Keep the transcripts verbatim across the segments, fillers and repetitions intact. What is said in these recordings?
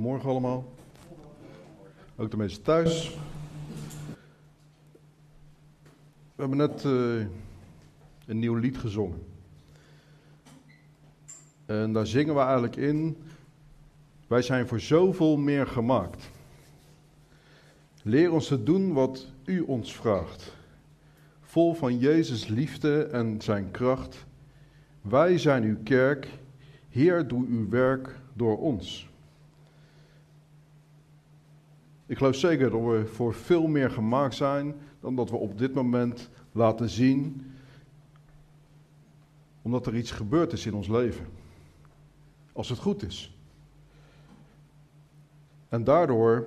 Goedemorgen allemaal. Ook de mensen thuis. We hebben net uh, een nieuw lied gezongen. En daar zingen we eigenlijk in: wij zijn voor zoveel meer gemaakt. Leer ons te doen wat u ons vraagt. Vol van Jezus' liefde en zijn kracht. Wij zijn uw kerk. Heer, doe uw werk door ons. Ik geloof zeker dat we voor veel meer gemaakt zijn dan dat we op dit moment laten zien, omdat er iets gebeurd is in ons leven. Als het goed is. En daardoor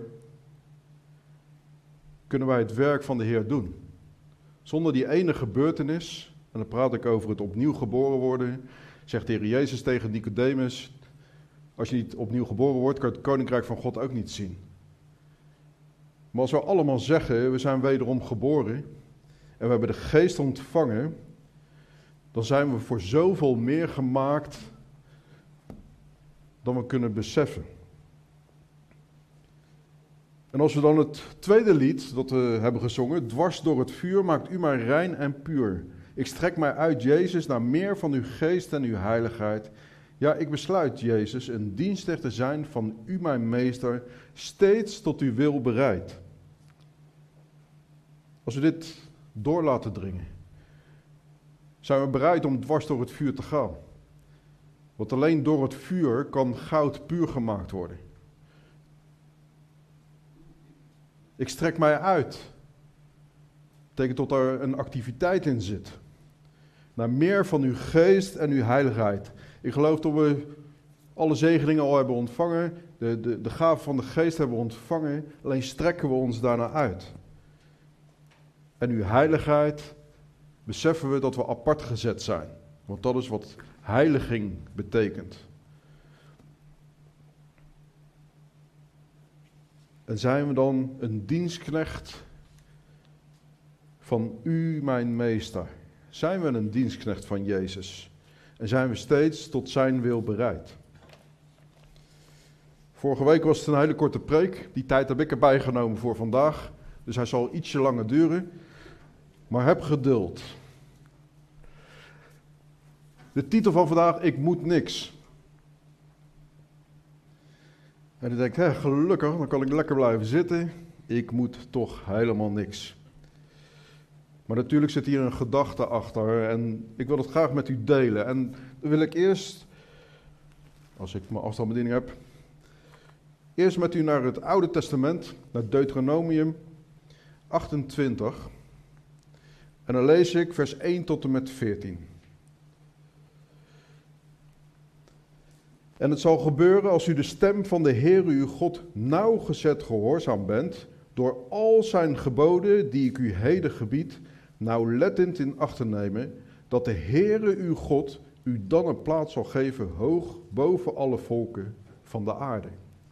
kunnen wij het werk van de Heer doen. Zonder die ene gebeurtenis, en dan praat ik over het opnieuw geboren worden, zegt de Heer Jezus tegen Nicodemus: als je niet opnieuw geboren wordt, kan je het Koninkrijk van God ook niet zien. Maar als we allemaal zeggen, we zijn wederom geboren en we hebben de geest ontvangen, dan zijn we voor zoveel meer gemaakt dan we kunnen beseffen. En als we dan het tweede lied dat we hebben gezongen, dwars door het vuur, maakt u mij rein en puur. Ik strek mij uit, Jezus, naar meer van uw geest en uw heiligheid. Ja, ik besluit, Jezus, een dienstknecht te zijn van u, mijn meester, steeds tot uw wil bereid. Als we dit door laten dringen, zijn we bereid om dwars door het vuur te gaan. Want alleen door het vuur kan goud puur gemaakt worden. Ik strek mij uit. Dat betekent dat er een activiteit in zit. Naar meer van uw geest en uw heiligheid. Ik geloof dat we alle zegeningen al hebben ontvangen. De, de, de gave van de geest hebben we ontvangen. Alleen strekken we ons daarna uit. En uw heiligheid beseffen we dat we apart gezet zijn. Want dat is wat heiliging betekent. En zijn we dan een dienstknecht van u, mijn meester? Zijn we een dienstknecht van Jezus? En zijn we steeds tot zijn wil bereid? Vorige week was het een hele korte preek. Die tijd heb ik erbij genomen voor vandaag. Dus hij zal ietsje langer duren. Maar heb geduld. De titel van vandaag: ik moet niks. En dan denk ik, hé, gelukkig, dan kan ik lekker blijven zitten. Ik moet toch helemaal niks. Maar natuurlijk zit hier een gedachte achter en ik wil het graag met u delen. En dan wil ik eerst, als ik mijn afstandsbediening heb, eerst met u naar het Oude Testament, naar Deuteronomium achtentwintig. En dan lees ik vers één tot en met veertien. En het zal gebeuren als u de stem van de Heere uw God nauwgezet gehoorzaam bent, door al zijn geboden die ik u heden gebied, nauwlettend in acht te nemen, dat de Heere uw God u dan een plaats zal geven hoog boven alle volken van de aarde.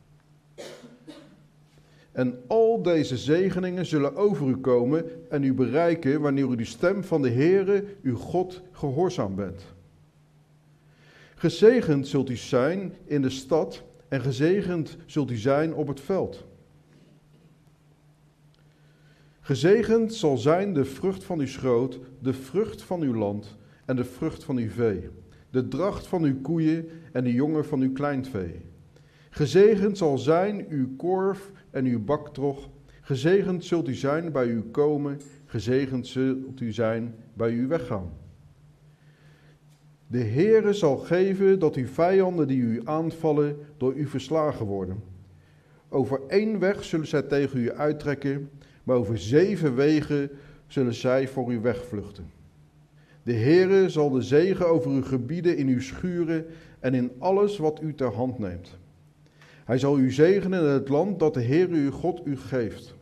En al deze zegeningen zullen over u komen en u bereiken wanneer u de stem van de Heere uw God gehoorzaam bent. Gezegend zult u zijn in de stad en gezegend zult u zijn op het veld. Gezegend zal zijn de vrucht van uw schroot, de vrucht van uw land en de vrucht van uw vee, de dracht van uw koeien en de jongen van uw kleinvee. Gezegend zal zijn uw korf en uw baktrog. Gezegend zult u zijn bij uw komen, gezegend zult u zijn bij uw weggaan. De Heere zal geven dat uw vijanden die u aanvallen door u verslagen worden. Over één weg zullen zij tegen u uittrekken, maar over zeven wegen zullen zij voor u wegvluchten. De Heere zal de zegen over uw gebieden in uw schuren en in alles wat u ter hand neemt. Hij zal u zegenen in het land dat de Heere uw God u geeft.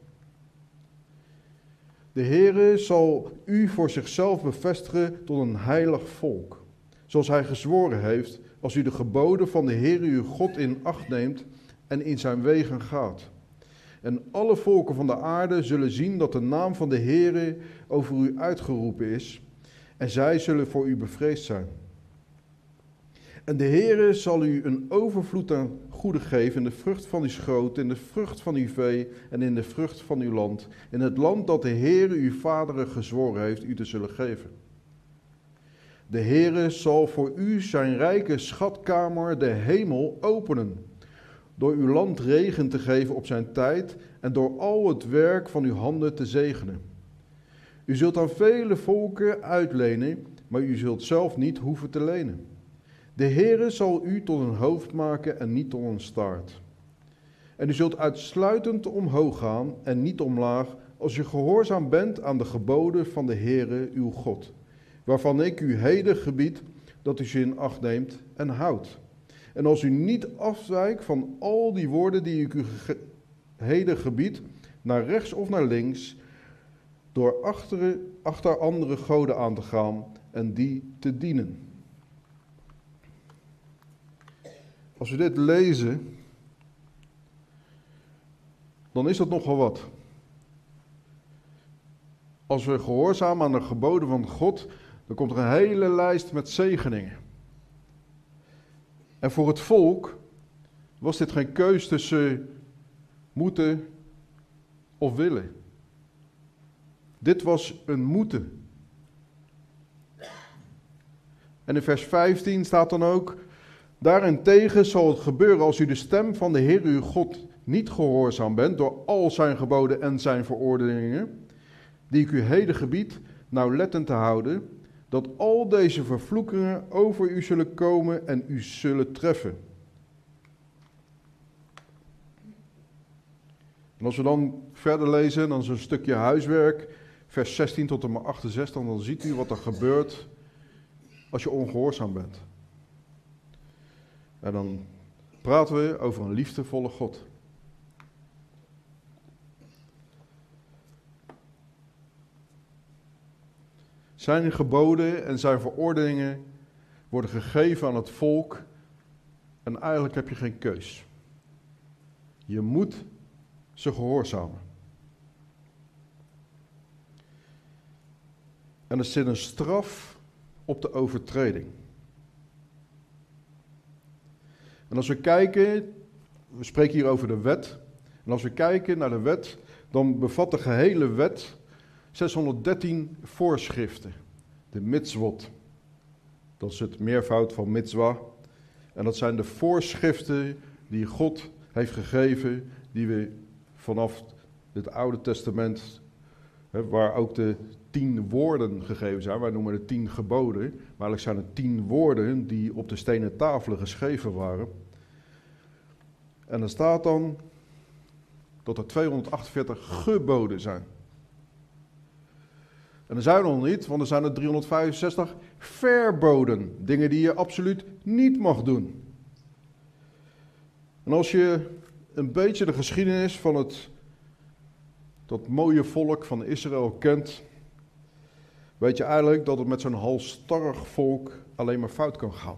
De Heere zal u voor zichzelf bevestigen tot een heilig volk. Zoals hij gezworen heeft, als u de geboden van de Heere uw God in acht neemt en in zijn wegen gaat. En alle volken van de aarde zullen zien dat de naam van de Heere over u uitgeroepen is, en zij zullen voor u bevreesd zijn. En de Heere zal u een overvloed aan goede geven in de vrucht van uw schoot, in de vrucht van uw vee en in de vrucht van uw land. In het land dat de Heere uw vaderen gezworen heeft u te zullen geven. De Heere zal voor u zijn rijke schatkamer, de hemel, openen. Door uw land regen te geven op zijn tijd en door al het werk van uw handen te zegenen. U zult aan vele volken uitlenen, maar u zult zelf niet hoeven te lenen. De Heere zal u tot een hoofd maken en niet tot een staart. En u zult uitsluitend omhoog gaan en niet omlaag, als u gehoorzaam bent aan de geboden van de Heere uw God, waarvan ik u heden gebied dat u ze in acht neemt en houdt. En als u niet afwijkt van al die woorden die ik u ge- heden gebied, naar rechts of naar links, door achter, achter andere goden aan te gaan en die te dienen. Als we dit lezen, dan is dat nogal wat. Als we gehoorzamen aan de geboden van God, dan komt er een hele lijst met zegeningen. En voor het volk was dit geen keus tussen moeten of willen. Dit was een moeten. En in vers vijftien staat dan ook: daarentegen zal het gebeuren als u de stem van de Heer uw God niet gehoorzaam bent door al zijn geboden en zijn verordeningen, die ik u heden gebied, nauwlettend te houden, dat al deze vervloekingen over u zullen komen en u zullen treffen. En als we dan verder lezen, dan is een stukje huiswerk, vers zestien tot en met achtenzestig, dan ziet u wat er gebeurt als je ongehoorzaam bent. En dan praten we over een liefdevolle God. Zijn geboden en zijn verordeningen worden gegeven aan het volk en eigenlijk heb je geen keus. Je moet ze gehoorzamen. En er zit een straf op de overtreding. En als we kijken, we spreken hier over de wet. En als we kijken naar de wet, dan bevat de gehele wet zeshonderddertien voorschriften. De mitzvot. Dat is het meervoud van mitzwa. En dat zijn de voorschriften die God heeft gegeven, die we vanaf het Oude Testament, waar ook de tien woorden gegeven zijn, wij noemen het tien geboden, maar eigenlijk zijn het tien woorden die op de stenen tafelen geschreven waren. En er staat dan dat er tweehonderdachtenveertig geboden zijn. En er zijn er nog niet, want er zijn er driehonderdvijfenzestig verboden. Dingen die je absoluut niet mag doen. En als je een beetje de geschiedenis van het, dat mooie volk van Israël kent, weet je eigenlijk dat het met zo'n halsstarrig volk alleen maar fout kan gaan.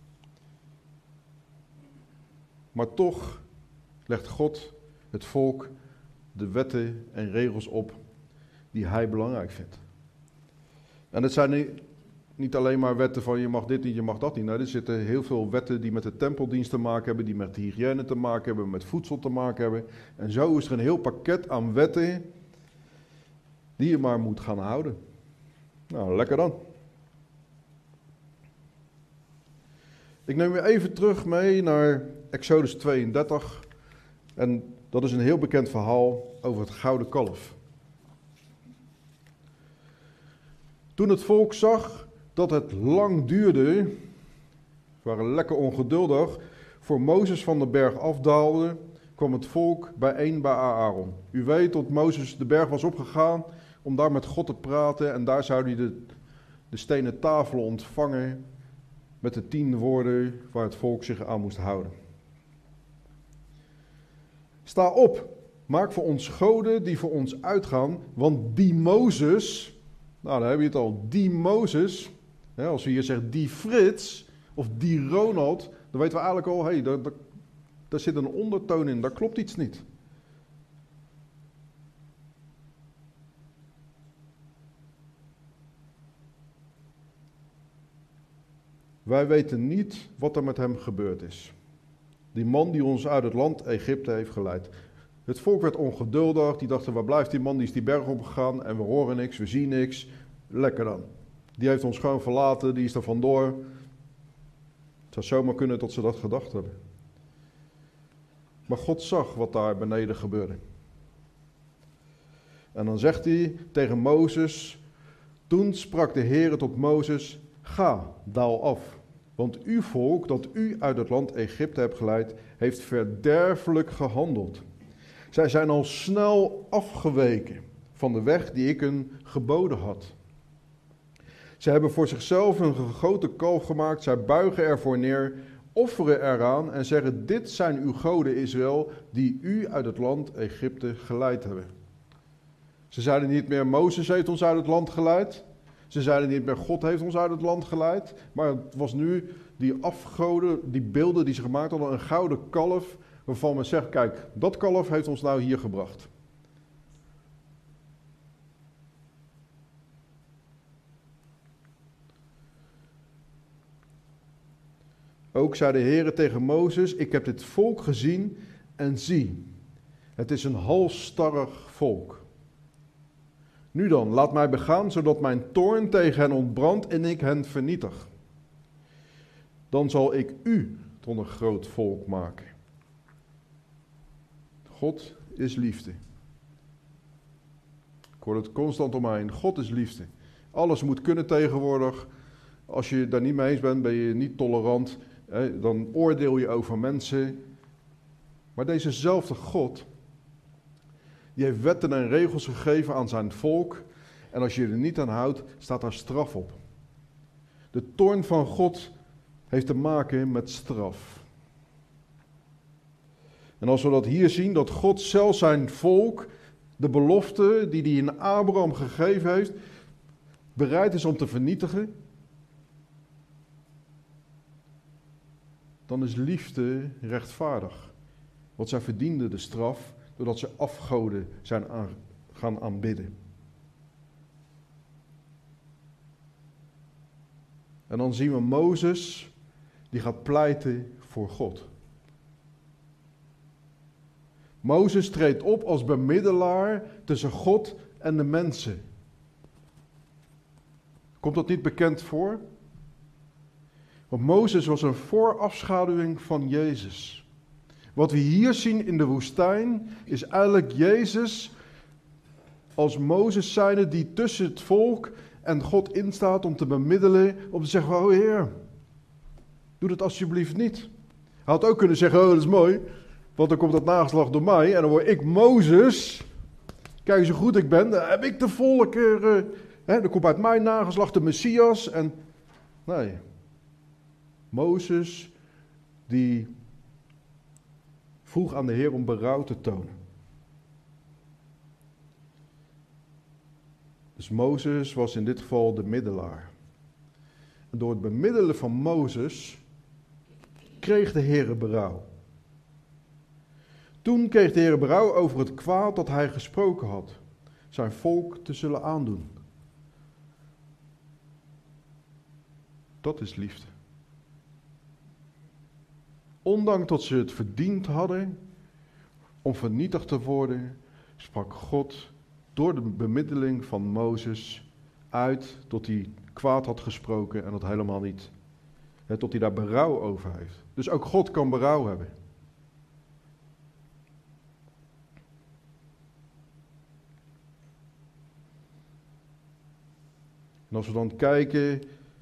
Maar toch legt God het volk de wetten en regels op die hij belangrijk vindt. En het zijn niet, niet alleen maar wetten van je mag dit niet, je mag dat niet. Nee, er zitten heel veel wetten die met de tempeldienst te maken hebben, die met de hygiëne te maken hebben, met voedsel te maken hebben. En zo is er een heel pakket aan wetten die je maar moet gaan houden. Nou, lekker dan. Ik neem je even terug mee naar Exodus tweeëndertig. En dat is een heel bekend verhaal over het gouden kalf. Toen het volk zag dat het lang duurde, ze waren lekker ongeduldig, voor Mozes van de berg afdaalde, kwam het volk bijeen bij Aaron. U weet dat Mozes de berg was opgegaan om daar met God te praten en daar zou hij de, de stenen tafelen ontvangen met de tien woorden waar het volk zich aan moest houden. Sta op, maak voor ons goden die voor ons uitgaan, want die Mozes, nou dan heb je het al, die Mozes, hè, als we hier zeggen die Frits of die Ronald, dan weten we eigenlijk al, hé, hey, daar, daar, daar zit een ondertoon in, daar klopt iets niet. Wij weten niet wat er met hem gebeurd is. Die man die ons uit het land Egypte heeft geleid. Het volk werd ongeduldig. Die dachten, waar blijft die man? Die is die berg opgegaan en we horen niks, we zien niks. Lekker dan. Die heeft ons gewoon verlaten, die is er vandoor. Het zou zomaar kunnen dat ze dat gedacht hebben. Maar God zag wat daar beneden gebeurde. En dan zegt hij tegen Mozes, toen sprak de Heere tot Mozes, ga, daal af. Want uw volk, dat u uit het land Egypte hebt geleid, heeft verderfelijk gehandeld. Zij zijn al snel afgeweken van de weg die ik hun geboden had. Zij hebben voor zichzelf een gegoten kalf gemaakt, zij buigen ervoor neer, offeren eraan en zeggen, dit zijn uw goden Israël, die u uit het land Egypte geleid hebben. Ze zeiden niet meer, Mozes heeft ons uit het land geleid. Ze zeiden niet meer, God heeft ons uit het land geleid. Maar het was nu die afgoden, die beelden die ze gemaakt hadden, een gouden kalf, waarvan men zegt, kijk, dat kalf heeft ons nou hier gebracht. Ook zei de Heere tegen Mozes, ik heb dit volk gezien en zie, het is een halsstarrig volk. Nu dan, laat mij begaan, zodat mijn toorn tegen hen ontbrandt en ik hen vernietig. Dan zal ik u tot een groot volk maken. God is liefde. Ik hoor het constant om mij heen. God is liefde. Alles moet kunnen tegenwoordig. Als je daar niet mee eens bent, ben je niet tolerant. Hè, dan oordeel je over mensen. Maar dezezelfde God, die heeft wetten en regels gegeven aan zijn volk. En als je er niet aan houdt, staat daar straf op. De toorn van God heeft te maken met straf. En als we dat hier zien, dat God zelf zijn volk, de belofte die hij in Abraham gegeven heeft, bereid is om te vernietigen, dan is liefde rechtvaardig. Want zij verdienden de straf doordat ze afgoden zijn aan, gaan aanbidden. En dan zien we Mozes, die gaat pleiten voor God. Mozes treedt op als bemiddelaar tussen God en de mensen. Komt dat niet bekend voor? Want Mozes was een voorafschaduwing van Jezus. Wat we hier zien in de woestijn is eigenlijk Jezus als Mozes zijnde die tussen het volk en God instaat om te bemiddelen, om te zeggen, oh Heer, doe dat alsjeblieft niet. Hij had ook kunnen zeggen, oh dat is mooi, want dan komt dat nageslacht door mij en dan word ik Mozes. Kijk eens hoe goed ik ben, dan heb ik de volken, uh, hè, dan komt uit mijn nageslacht de Messias. En nee, Mozes die vroeg aan de Heer om berouw te tonen. Dus Mozes was in dit geval de middelaar. En door het bemiddelen van Mozes kreeg de Heer berouw. Toen kreeg de Heer berouw over het kwaad dat hij gesproken had, zijn volk te zullen aandoen. Dat is liefde. Ondanks dat ze het verdiend hadden om vernietigd te worden, sprak God door de bemiddeling van Mozes uit tot hij kwaad had gesproken en dat helemaal niet. Hè, tot hij daar berouw over heeft. Dus ook God kan berouw hebben. En als we dan kijken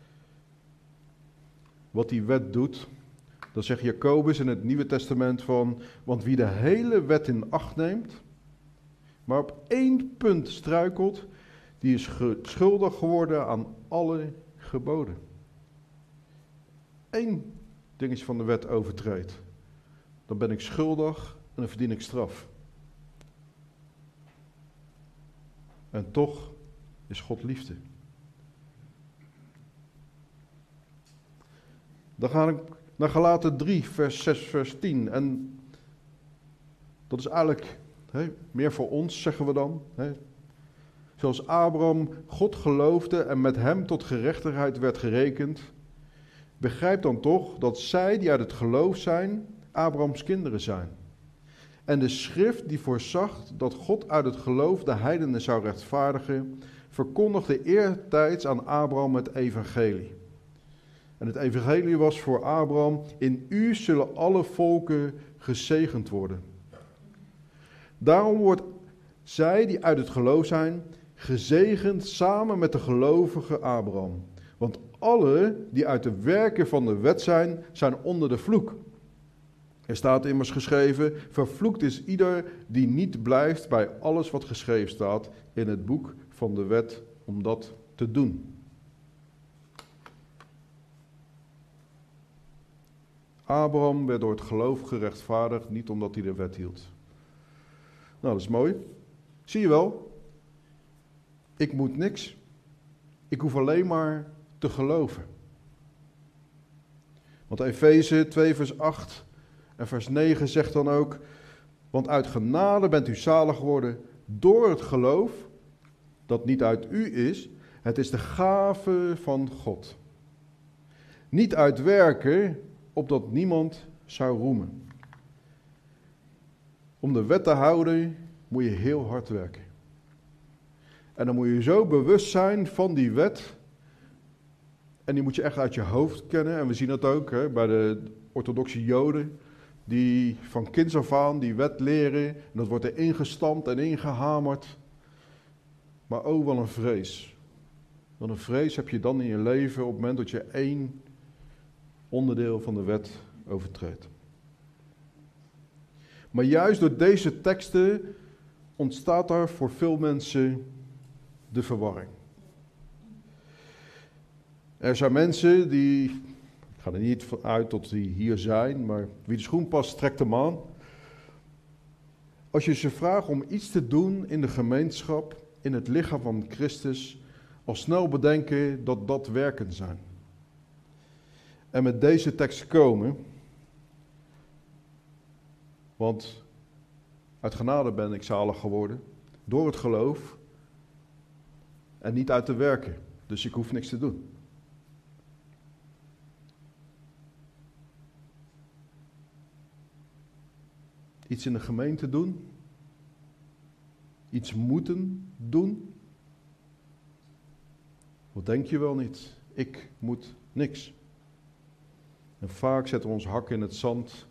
wat die wet doet, dan zegt Jacobus in het Nieuwe Testament van, want wie de hele wet in acht neemt, maar op één punt struikelt, die is schuldig geworden aan alle geboden. Eén dingetje van de wet overtreedt, dan ben ik schuldig en dan verdien ik straf. En toch is God liefde. Dan ga ik naar Galaten drie, vers zes, vers tien. En dat is eigenlijk he, meer voor ons, zeggen we dan. He. Zoals Abraham God geloofde en met hem tot gerechtigheid werd gerekend. Begrijp dan toch dat zij die uit het geloof zijn, Abrahams kinderen zijn. En de schrift die voorzag dat God uit het geloof de heidenen zou rechtvaardigen, verkondigde eertijds aan Abraham het evangelie. En het evangelie was voor Abraham: in u zullen alle volken gezegend worden. Daarom wordt zij die uit het geloof zijn, gezegend samen met de gelovige Abraham. Want alle die uit de werken van de wet zijn, zijn onder de vloek. Er staat immers geschreven: vervloekt is ieder die niet blijft bij alles wat geschreven staat in het boek van de wet om dat te doen. Abraham werd door het geloof gerechtvaardigd, niet omdat hij de wet hield. Nou, dat is mooi. Zie je wel? Ik moet niks. Ik hoef alleen maar te geloven. Want Efeze twee vers acht en vers negen zegt dan ook: want uit genade bent u zalig geworden door het geloof, dat niet uit u is, het is de gave van God. Niet uit werken, opdat niemand zou roemen. Om de wet te houden moet je heel hard werken. En dan moet je zo bewust zijn van die wet. En die moet je echt uit je hoofd kennen. En we zien dat ook hè, bij de orthodoxe Joden. Die van kinds af aan die wet leren. En dat wordt er ingestampt en ingehamerd. Maar oh, wat een vrees. Wat een vrees heb je dan in je leven op het moment dat je één onderdeel van de wet overtreedt. Maar juist door deze teksten ontstaat er voor veel mensen de verwarring. Er zijn mensen die, ik ga er niet van uit dat die hier zijn, maar wie de schoen past, trekt hem aan. Als je ze vraagt om iets te doen in de gemeenschap, in het lichaam van Christus, al snel bedenken dat dat werken zijn. En met deze tekst komen, want uit genade ben ik zalig geworden, door het geloof en niet uit te werken. Dus ik hoef niks te doen. Iets in de gemeente doen, iets moeten doen. Wat denk je wel niet? Ik moet niks. En vaak zetten we ons hak in het zand.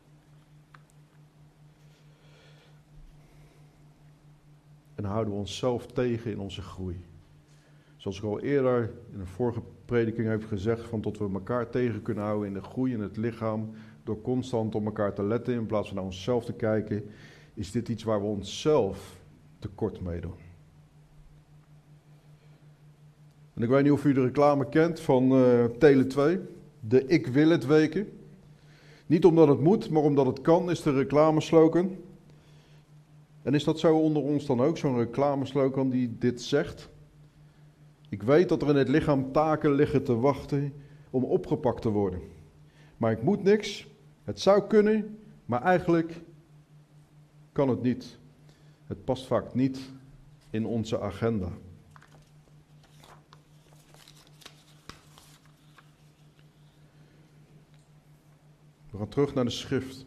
En houden we onszelf tegen in onze groei. Zoals ik al eerder in een vorige prediking heb gezegd, van tot we elkaar tegen kunnen houden in de groei in het lichaam, door constant op elkaar te letten in plaats van naar onszelf te kijken, is dit iets waar we onszelf tekort mee doen. En ik weet niet of u de reclame kent van uh, Tele twee, de Ik Wil Het weken. Niet omdat het moet, maar omdat het kan, is de reclameslogan. En is dat zo onder ons dan ook, zo'n reclameslogan die dit zegt? Ik weet dat er in het lichaam taken liggen te wachten om opgepakt te worden. Maar ik moet niks, het zou kunnen, maar eigenlijk kan het niet. Het past vaak niet in onze agenda. We gaan terug naar de schrift.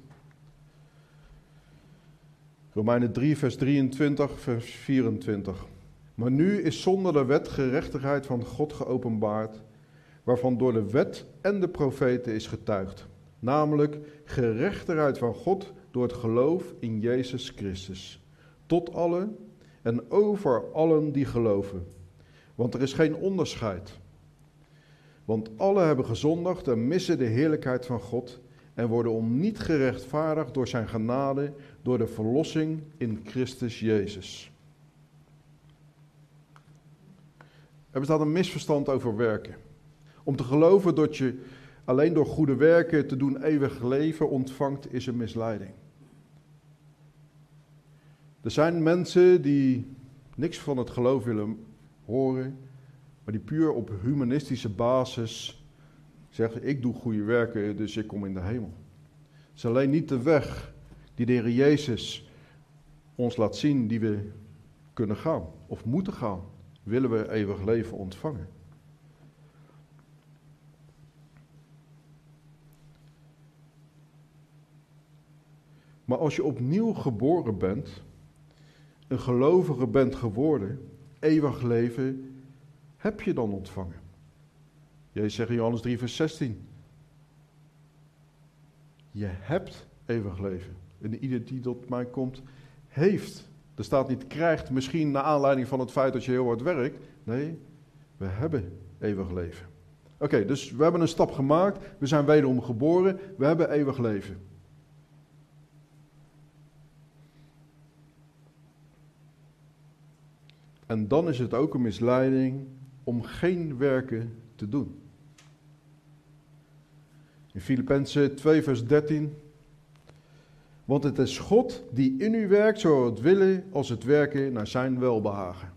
Romeinen drie, vers drieëntwintig, vers vierentwintig. Maar nu is zonder de wet gerechtigheid van God geopenbaard, waarvan door de wet en de profeten is getuigd. Namelijk gerechtigheid van God door het geloof in Jezus Christus. Tot allen en over allen die geloven. Want er is geen onderscheid. Want allen hebben gezondigd en missen de heerlijkheid van God en worden om niet gerechtvaardigd door zijn genade, door de verlossing in Christus Jezus. Er bestaat een misverstand over werken. Om te geloven dat je alleen door goede werken te doen eeuwig leven ontvangt, is een misleiding. Er zijn mensen die niks van het geloof willen horen, maar die puur op humanistische basis zeggen: ik doe goede werken, dus ik kom in de hemel. Het is alleen niet de weg die de Heer Jezus ons laat zien die we kunnen gaan of moeten gaan. Willen we eeuwig leven ontvangen. Maar als je opnieuw geboren bent, een gelovige bent geworden, eeuwig leven heb je dan ontvangen. Jezus zegt in Johannes drie vers zestien. Je hebt eeuwig leven. En ieder die tot mij komt, heeft. Er staat niet krijgt, misschien naar aanleiding van het feit dat je heel hard werkt. Nee, we hebben eeuwig leven. Oké, okay, dus we hebben een stap gemaakt. We zijn wederom geboren. We hebben eeuwig leven. En dan is het ook een misleiding om geen werken te doen. In Filippenzen twee vers dertien. Want het is God die in u werkt, zowel het willen als het werken naar zijn welbehagen.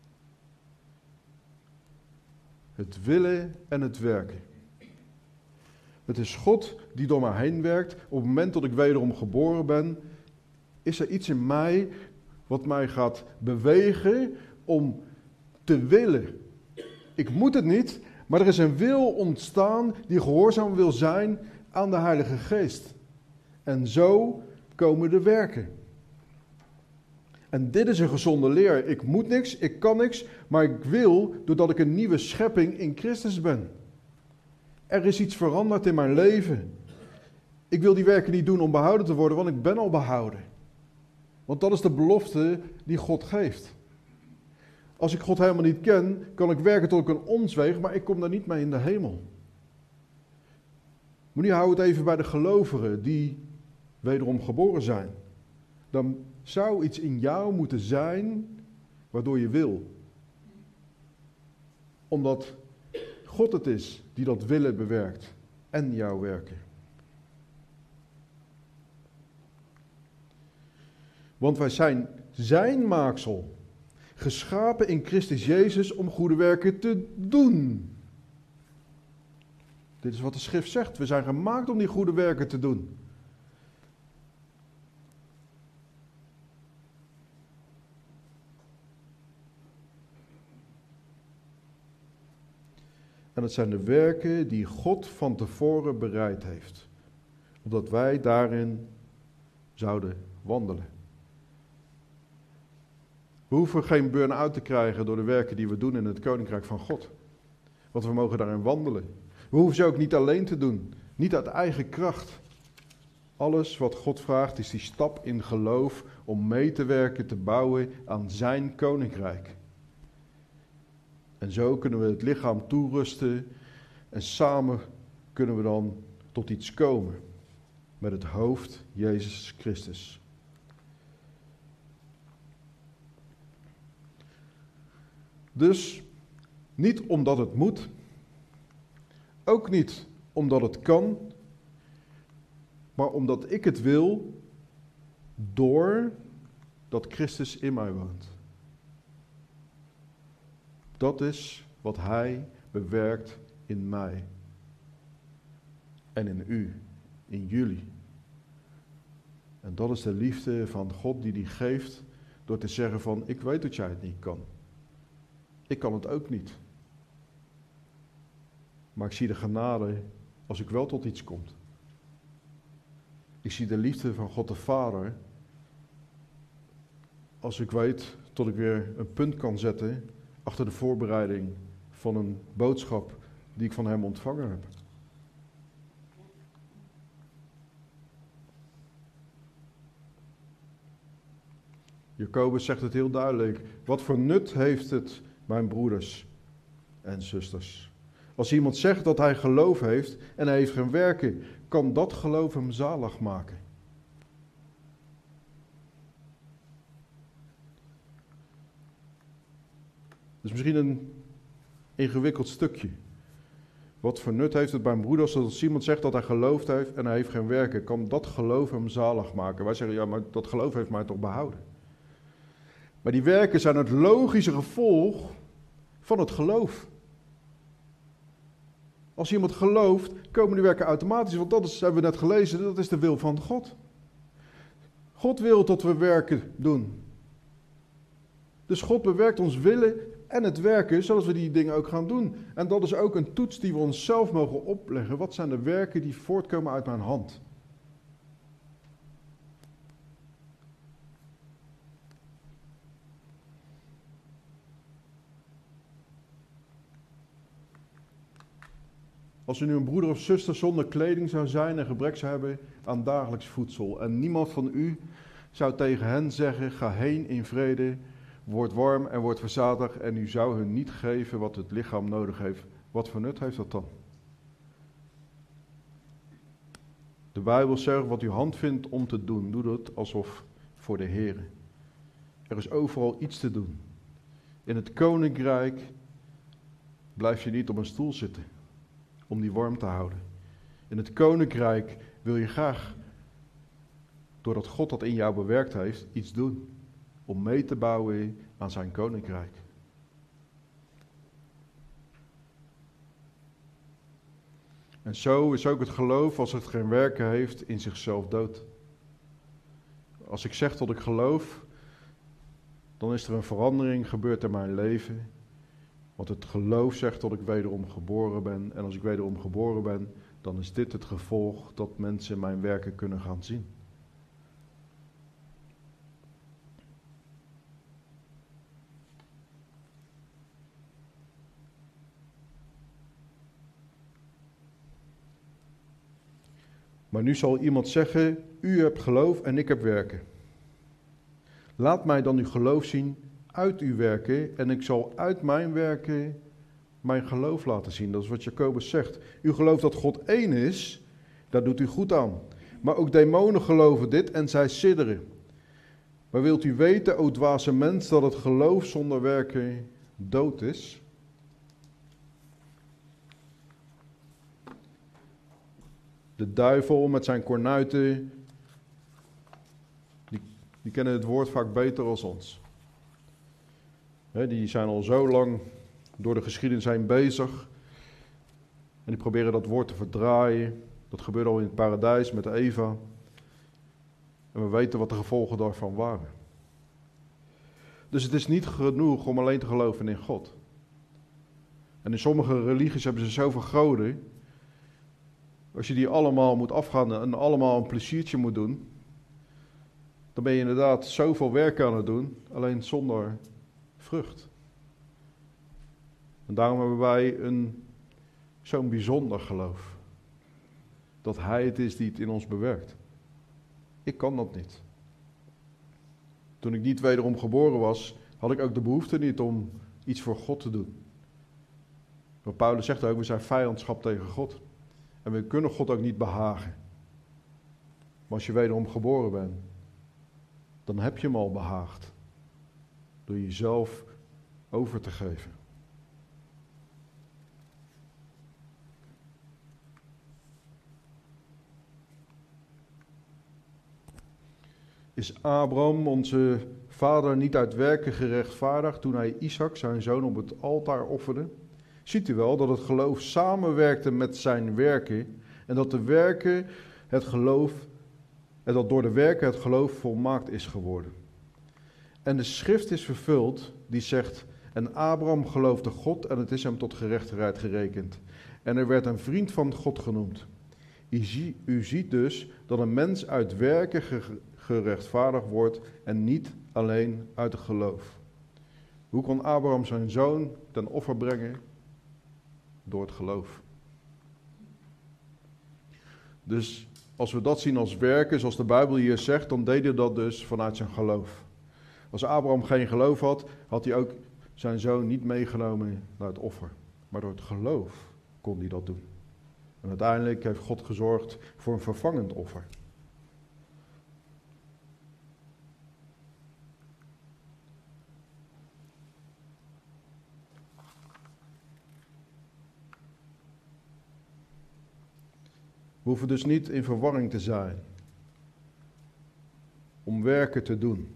Het willen en het werken. Het is God die door mij heen werkt. Op het moment dat ik wederom geboren ben, is er iets in mij wat mij gaat bewegen om te willen. Ik moet het niet, maar er is een wil ontstaan die gehoorzaam wil zijn aan de Heilige Geest. En zo komen de werken. En dit is een gezonde leer. Ik moet niks, ik kan niks, maar ik wil doordat ik een nieuwe schepping in Christus ben. Er is iets veranderd in mijn leven. Ik wil die werken niet doen om behouden te worden, want ik ben al behouden. Want dat is de belofte die God geeft. Als ik God helemaal niet ken, kan ik werken tot ik een omzweeg, maar ik kom daar niet mee in de hemel. Maar nu hou het even bij de gelovigen die wederom geboren zijn. Dan zou iets in jou moeten zijn waardoor je wil. Omdat God het is die dat willen bewerkt en jouw werken. Want wij zijn zijn maaksel, geschapen in Christus Jezus om goede werken te doen. Dit is wat de schrift zegt. We zijn gemaakt om die goede werken te doen. En het zijn de werken die God van tevoren bereid heeft. Opdat wij daarin zouden wandelen. We hoeven geen burn-out te krijgen door de werken die we doen in het Koninkrijk van God. Want we mogen daarin wandelen. We hoeven ze ook niet alleen te doen. Niet uit eigen kracht. Alles wat God vraagt is die stap in geloof om mee te werken, te bouwen aan zijn Koninkrijk. En zo kunnen we het lichaam toerusten en samen kunnen we dan tot iets komen. Met het hoofd Jezus Christus. Dus niet omdat het moet, ook niet omdat het kan, maar omdat ik het wil, doordat Christus in mij woont. Dat is wat Hij bewerkt in mij en in u, in jullie. En dat is de liefde van God die die geeft door te zeggen van, ik weet dat jij het niet kan. Ik kan het ook niet. Maar ik zie de genade als ik wel tot iets kom. Ik zie de liefde van God de Vader als ik weet tot ik weer een punt kan zetten achter de voorbereiding van een boodschap die ik van hem ontvangen heb. Jacobus zegt het heel duidelijk. Wat voor nut heeft het, mijn broeders en zusters? Als iemand zegt dat hij geloof heeft en hij heeft geen werken, kan dat geloof hem zalig maken. Dat is misschien een ingewikkeld stukje. Wat voor nut heeft het bij een broeder als iemand zegt dat hij geloof heeft en hij heeft geen werken, kan dat geloof hem zalig maken? Wij zeggen, ja, maar dat geloof heeft mij toch behouden. Maar die werken zijn het logische gevolg van het geloof. Als iemand gelooft, komen die werken automatisch, want dat is, hebben we net gelezen, dat is de wil van God. God wil dat we werken doen. Dus God bewerkt ons willen en het werken, zodat we die dingen ook gaan doen. En dat is ook een toets die we onszelf mogen opleggen. Wat zijn de werken die voortkomen uit mijn hand? Als er nu een broeder of zuster zonder kleding zou zijn en gebrek zou hebben aan dagelijks voedsel. En niemand van u zou tegen hen zeggen, ga heen in vrede, word warm en word verzadigd. En u zou hun niet geven wat het lichaam nodig heeft. Wat voor nut heeft dat dan? De Bijbel zegt, wat uw hand vindt om te doen, doe dat alsof voor de Heer. Er is overal iets te doen. In het koninkrijk blijf je niet op een stoel zitten om die warm te houden. In het koninkrijk wil je graag, doordat God dat in jou bewerkt heeft, iets doen om mee te bouwen aan zijn koninkrijk. En zo is ook het geloof, als het geen werken heeft, in zichzelf dood. Als ik zeg dat ik geloof, dan is er een verandering gebeurd in mijn leven. Want het geloof zegt dat ik wederom geboren ben. En als ik wederom geboren ben, dan is dit het gevolg dat mensen mijn werken kunnen gaan zien. Maar nu zal iemand zeggen, u hebt geloof en ik heb werken. Laat mij dan uw geloof zien uit uw werken en ik zal uit mijn werken mijn geloof laten zien. Dat is wat Jacobus zegt. U gelooft dat God één is, daar doet u goed aan. Maar ook demonen geloven dit en zij sidderen. Maar wilt u weten, o dwaze mens, dat het geloof zonder werken dood is? De duivel met zijn kornuiten, die, die kennen het woord vaak beter als ons. He, die zijn al zo lang door de geschiedenis heen bezig. En die proberen dat woord te verdraaien. Dat gebeurde al in het paradijs met Eva. En we weten wat de gevolgen daarvan waren. Dus het is niet genoeg om alleen te geloven in God. En in sommige religies hebben ze zoveel goden. Als je die allemaal moet afgaan en allemaal een pleziertje moet doen, dan ben je inderdaad zoveel werk aan het doen, alleen zonder vrucht. En daarom hebben wij een, zo'n bijzonder geloof. Dat Hij het is die het in ons bewerkt. Ik kan dat niet. Toen ik niet wederom geboren was, had ik ook de behoefte niet om iets voor God te doen. Maar Paulus zegt ook, we zijn vijandschap tegen God. En we kunnen God ook niet behagen. Maar als je wederom geboren bent, dan heb je hem al behaagd. Door jezelf over te geven. Is Abraham, onze vader, niet uit werken gerechtvaardigd toen hij Isaac, zijn zoon, op het altaar offerde? Ziet u wel dat het geloof samenwerkte met zijn werken en dat de werken het geloof en dat door de werken het geloof volmaakt is geworden. En de schrift is vervuld die zegt, en Abraham geloofde God en het is hem tot gerechtigheid gerekend. En er werd een vriend van God genoemd. U, zie, u ziet dus dat een mens uit werken gerechtvaardigd wordt en niet alleen uit het geloof. Hoe kon Abraham zijn zoon ten offer brengen? Door het geloof. Dus als we dat zien als werken, zoals de Bijbel hier zegt, dan deed hij dat dus vanuit zijn geloof. Als Abraham geen geloof had, had hij ook zijn zoon niet meegenomen naar het offer. Maar door het geloof kon hij dat doen. En uiteindelijk heeft God gezorgd voor een vervangend offer. We hoeven dus niet in verwarring te zijn om werken te doen.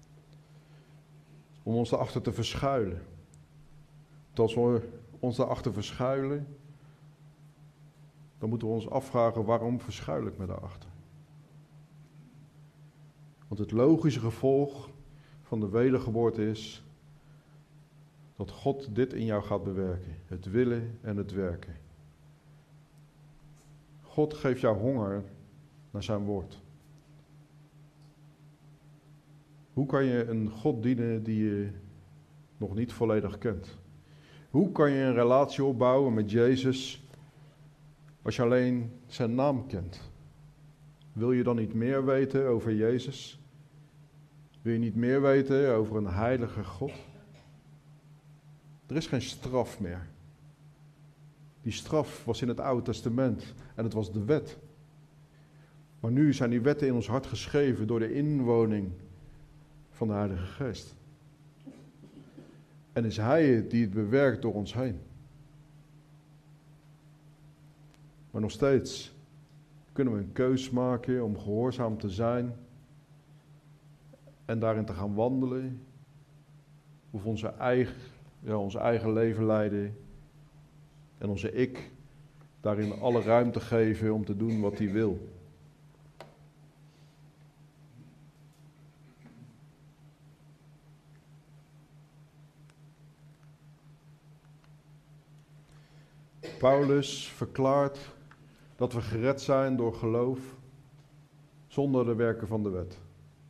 Om ons daarachter te verschuilen. Want als we ons daarachter verschuilen, dan moeten we ons afvragen waarom verschuil ik me daarachter. Want het logische gevolg van de wedergeboorte is dat God dit in jou gaat bewerken. Het willen en het werken. God geeft jou honger naar zijn woord. Hoe kan je een God dienen die je nog niet volledig kent? Hoe kan je een relatie opbouwen met Jezus Als je alleen zijn naam kent, wil je dan niet meer weten over Jezus? Wil je niet meer weten over een heilige God? Er is geen straf meer. Die straf was in het Oude Testament en het was de wet. Maar nu zijn die wetten in ons hart geschreven door de inwoning van de Heilige Geest. En is Hij het die het bewerkt door ons heen. Maar nog steeds kunnen we een keus maken om gehoorzaam te zijn en daarin te gaan wandelen. Of onze eigen, ja, onze eigen leven leiden en onze ik daarin alle ruimte geven om te doen wat hij wil. Paulus verklaart dat we gered zijn door geloof zonder de werken van de wet.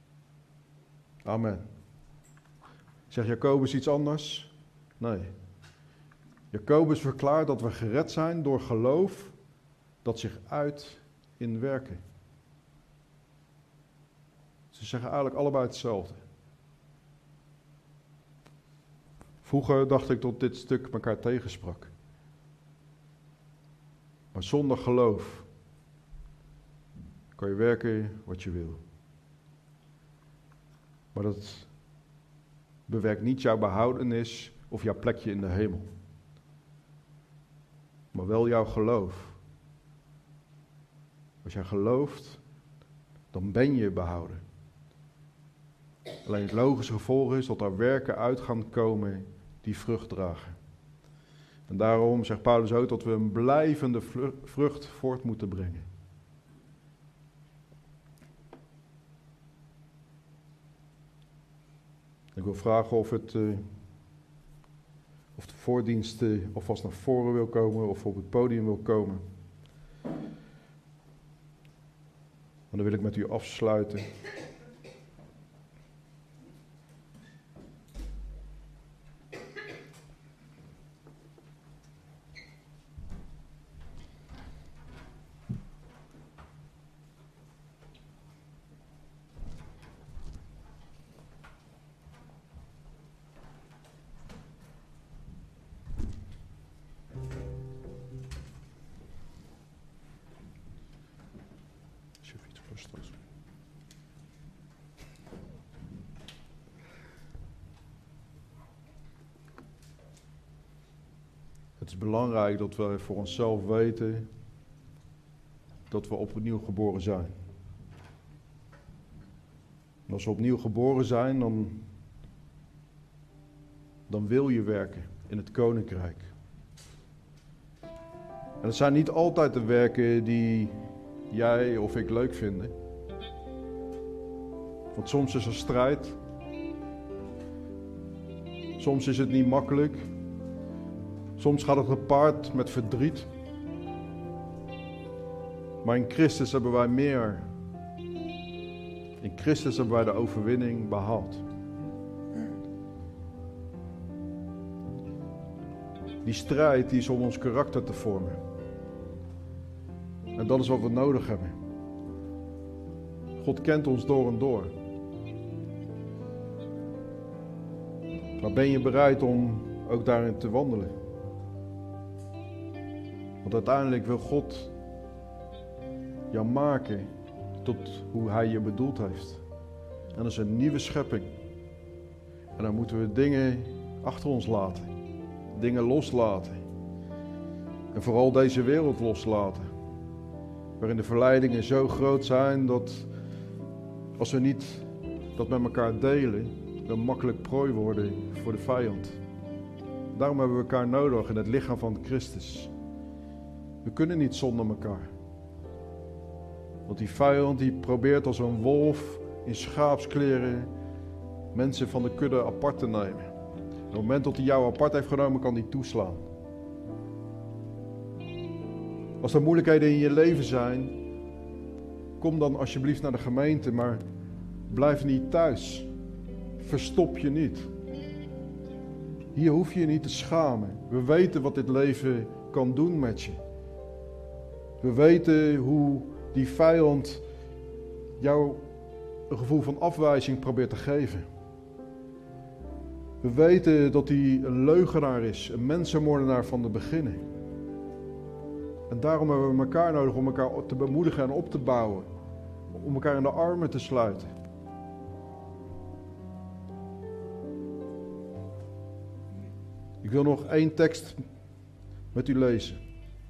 Amen. Zegt Jacobus iets anders? Nee. Jacobus verklaart dat we gered zijn door geloof dat zich uit in werken. Ze zeggen eigenlijk allebei hetzelfde. Vroeger dacht ik dat dit stuk elkaar tegensprak. Maar zonder geloof kan je werken wat je wil. Maar dat bewerkt niet jouw behoudenis of jouw plekje in de hemel. Maar wel jouw geloof. Als jij gelooft, dan ben je behouden. Alleen het logische gevolg is dat er werken uit gaan komen die vrucht dragen. En daarom zegt Paulus ook dat we een blijvende vrucht voort moeten brengen. Ik wil vragen of, het, uh, of de voordienst uh, alvast naar voren wil komen of op het podium wil komen. En dan wil ik met u afsluiten. Het is belangrijk dat we voor onszelf weten dat we opnieuw geboren zijn. En als we opnieuw geboren zijn, dan, dan wil je werken in het koninkrijk. En het zijn niet altijd de werken die jij of ik leuk vinden. Want soms is er strijd. Soms is het niet makkelijk. Soms gaat het gepaard met verdriet. Maar in Christus hebben wij meer. In Christus hebben wij de overwinning behaald. Die strijd die is om ons karakter te vormen. En dat is wat we nodig hebben. God kent ons door en door. Maar ben je bereid om ook daarin te wandelen? Want uiteindelijk wil God jou maken tot hoe Hij je bedoeld heeft. En dat is een nieuwe schepping. En dan moeten we dingen achter ons laten. Dingen loslaten. En vooral deze wereld loslaten. Waarin de verleidingen zo groot zijn dat als we niet dat met elkaar delen, we makkelijk prooi worden voor de vijand. Daarom hebben we elkaar nodig in het lichaam van Christus. We kunnen niet zonder elkaar. Want die vijand die probeert als een wolf in schaapskleren mensen van de kudde apart te nemen. Op het moment dat hij jou apart heeft genomen, kan hij toeslaan. Als er moeilijkheden in je leven zijn, kom dan alsjeblieft naar de gemeente, maar blijf niet thuis. Verstop je niet. Hier hoef je je niet te schamen. We weten wat dit leven kan doen met je. We weten hoe die vijand jou een gevoel van afwijzing probeert te geven. We weten dat hij een leugenaar is, een mensenmoordenaar van de beginnen. En daarom hebben we elkaar nodig om elkaar te bemoedigen en op te bouwen. Om elkaar in de armen te sluiten. Ik wil nog één tekst met u lezen.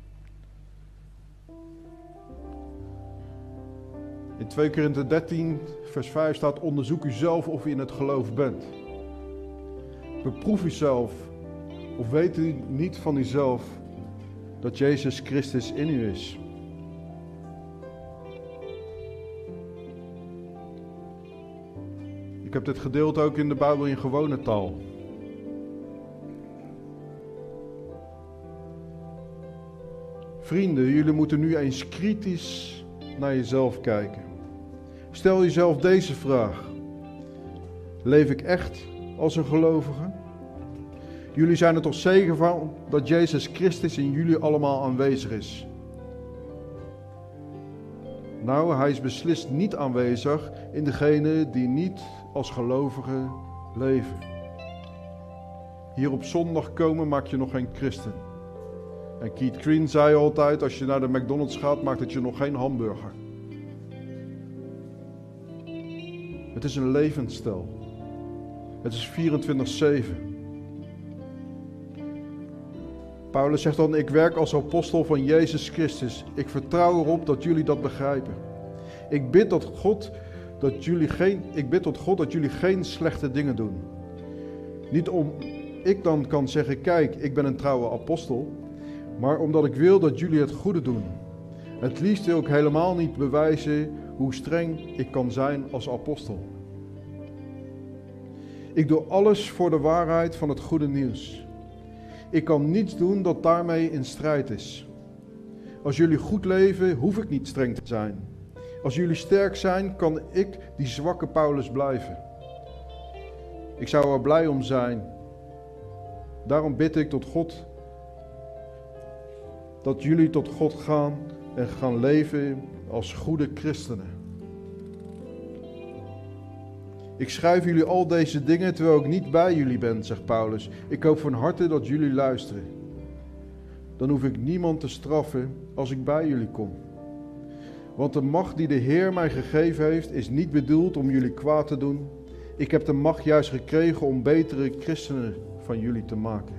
In twee Korinthe dertien, vers vijf staat: onderzoek u zelf of u in het geloof bent. Beproef uzelf, of weet u niet van uzelf dat Jezus Christus in u is. Ik heb dit gedeeld ook in de Bijbel in gewone taal. Vrienden, jullie moeten nu eens kritisch naar jezelf kijken. Stel jezelf deze vraag: leef ik echt als een gelovige? Jullie zijn er toch zeker van dat Jezus Christus in jullie allemaal aanwezig is? Nou, hij is beslist niet aanwezig in degenen die niet als gelovigen leven. Hier op zondag komen maakt je nog geen christen. En Keith Green zei altijd: als je naar de McDonald's gaat, maakt het je nog geen hamburger. Het is een levensstijl. Het is vierentwintig zeven. Paulus zegt dan: ik werk als apostel van Jezus Christus. Ik vertrouw erop dat jullie dat begrijpen. Ik bid tot God dat jullie geen, ik bid tot God dat jullie geen slechte dingen doen. Niet om ik dan kan zeggen: kijk, ik ben een trouwe apostel. Maar omdat ik wil dat jullie het goede doen. Het liefst wil ik helemaal niet bewijzen hoe streng ik kan zijn als apostel. Ik doe alles voor de waarheid van het goede nieuws. Ik kan niets doen dat daarmee in strijd is. Als jullie goed leven, hoef ik niet streng te zijn. Als jullie sterk zijn, kan ik die zwakke Paulus blijven. Ik zou er blij om zijn. Daarom bid ik tot God dat jullie tot God gaan en gaan leven als goede christenen. Ik schrijf jullie al deze dingen terwijl ik niet bij jullie ben, zegt Paulus. Ik hoop van harte dat jullie luisteren. Dan hoef ik niemand te straffen als ik bij jullie kom. Want de macht die de Heer mij gegeven heeft, is niet bedoeld om jullie kwaad te doen. Ik heb de macht juist gekregen om betere christenen van jullie te maken.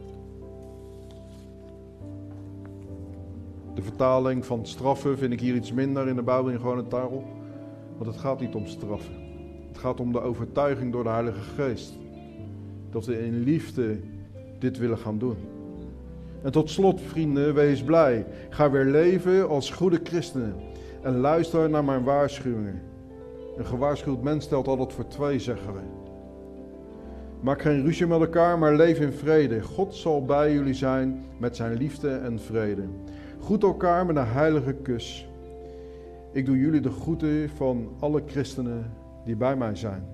De vertaling van straffen vind ik hier iets minder in de Bijbel in gewone taal. Want het gaat niet om straffen. Het gaat om de overtuiging door de Heilige Geest. Dat we in liefde dit willen gaan doen. En tot slot, vrienden, wees blij. Ga weer leven als goede christenen. En luister naar mijn waarschuwingen. Een gewaarschuwd mens stelt altijd voor twee, zeggen we. Maak geen ruzie met elkaar, maar leef in vrede. God zal bij jullie zijn met zijn liefde en vrede. Groet elkaar met een heilige kus. Ik doe jullie de groeten van alle christenen die bij mij zijn.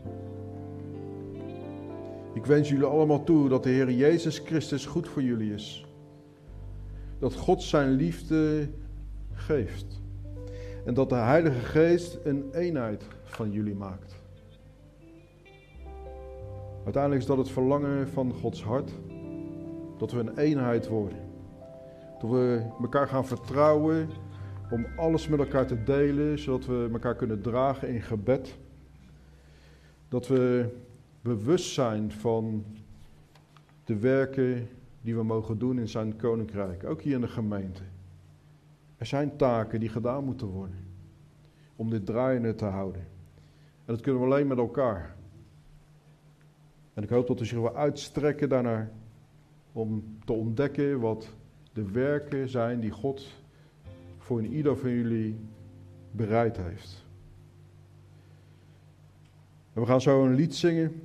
Ik wens jullie allemaal toe dat de Heer Jezus Christus goed voor jullie is. Dat God zijn liefde geeft. En dat de Heilige Geest een eenheid van jullie maakt. Uiteindelijk is dat het verlangen van Gods hart. Dat we een eenheid worden. Dat we elkaar gaan vertrouwen om alles met elkaar te delen, zodat we elkaar kunnen dragen in gebed. Dat we bewust zijn van de werken die we mogen doen in zijn koninkrijk, ook hier in de gemeente. Er zijn taken die gedaan moeten worden om dit draaiende te houden. En dat kunnen we alleen met elkaar. En ik hoop dat we zich wel uitstrekken daarnaar om te ontdekken wat de werken zijn die God voor een ieder van jullie bereid heeft. En we gaan zo een lied zingen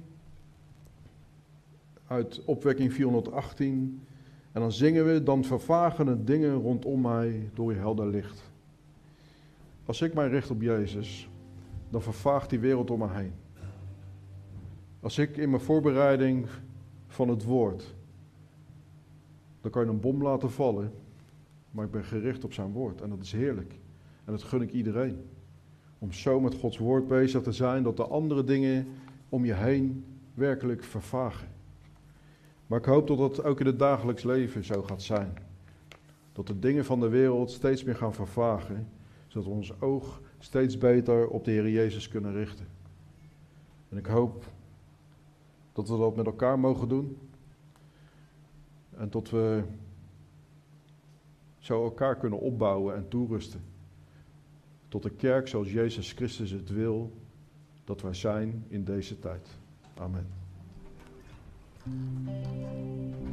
uit Opwekking vierhonderdachttien. En dan zingen we: dan vervagen de dingen rondom mij door je helder licht. Als ik mij richt op Jezus, dan vervaagt die wereld om me heen. Als ik in mijn voorbereiding van het woord, dan kan je een bom laten vallen, maar ik ben gericht op zijn woord. En dat is heerlijk. En dat gun ik iedereen. Om zo met Gods woord bezig te zijn, dat de andere dingen om je heen werkelijk vervagen. Maar ik hoop dat dat ook in het dagelijks leven zo gaat zijn. Dat de dingen van de wereld steeds meer gaan vervagen, zodat we ons oog steeds beter op de Heer Jezus kunnen richten. En ik hoop dat we dat met elkaar mogen doen. En dat we zo elkaar kunnen opbouwen en toerusten. Tot de kerk zoals Jezus Christus het wil, dat wij zijn in deze tijd. Amen.